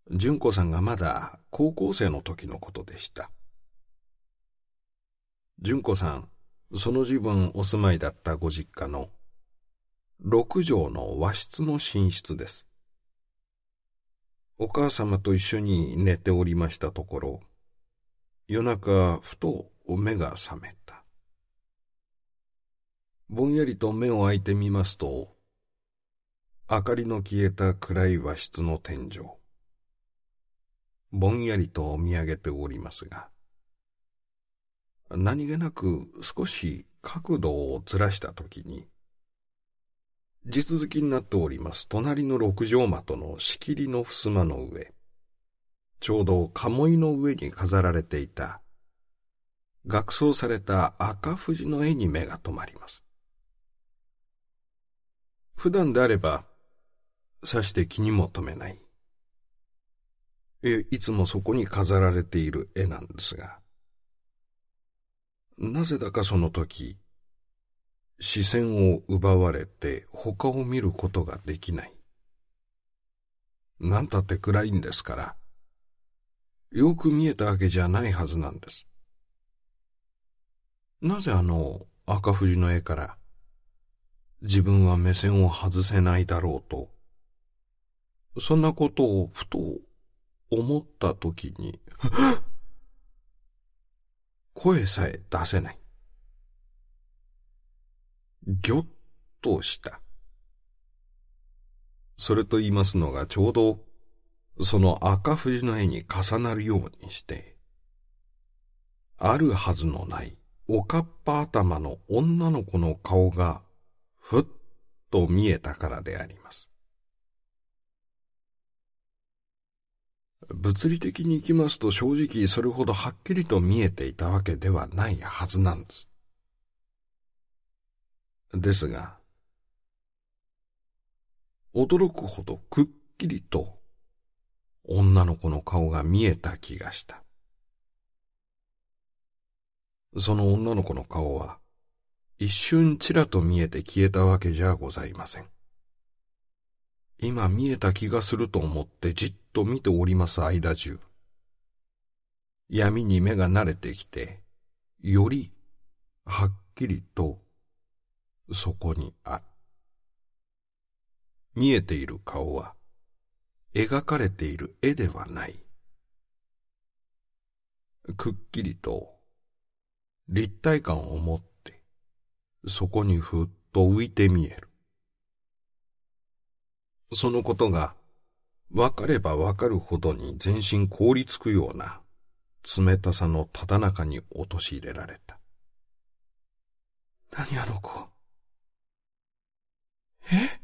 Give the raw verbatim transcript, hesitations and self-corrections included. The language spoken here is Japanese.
純子さんがまだ高校生の時のことでした。純子さん、その自分お住まいだったご実家の六畳の和室の寝室です。お母様と一緒に寝ておりましたところ、夜中ふと目が覚めた。ぼんやりと目を開いてみますと、明かりの消えた暗い和室の天井、ぼんやりと見上げておりますが、何気なく少し角度をずらしたときに、地続きになっております隣の六畳間との仕切りの襖の上、ちょうど鴨居の上に飾られていた額装された赤富士の絵に目が止まります。普段であればさして気にも留めない、えいつもそこに飾られている絵なんですが、なぜだかその時視線を奪われて他を見ることができない。なんたって暗いんですから、よく見えたわけじゃないはずなんです。なぜあの赤富士の絵から自分は目線を外せないだろうと、そんなことをふと思ったときに声さえ出せない。ぎょっとした。それと言いますのがちょうどその赤富士の絵に重なるようにして、あるはずのないおかっぱ頭の女の子の顔がふっと見えたからであります。物理的にいきますと正直それほどはっきりと見えていたわけではないはずなんです。ですが、驚くほどくっきりと女の子の顔が見えた気がした。その女の子の顔は一瞬ちらと見えて消えたわけじゃございません。今見えた気がすると思ってじっと見ております間中、闇に目が慣れてきて、よりはっきりとそこにある。見えている顔は描かれている絵ではない。くっきりと立体感を持ってそこにふっと浮いて見える。そのことがわかればわかるほどに全身凍りつくような冷たさのただ中に陥れられた。何あの子。え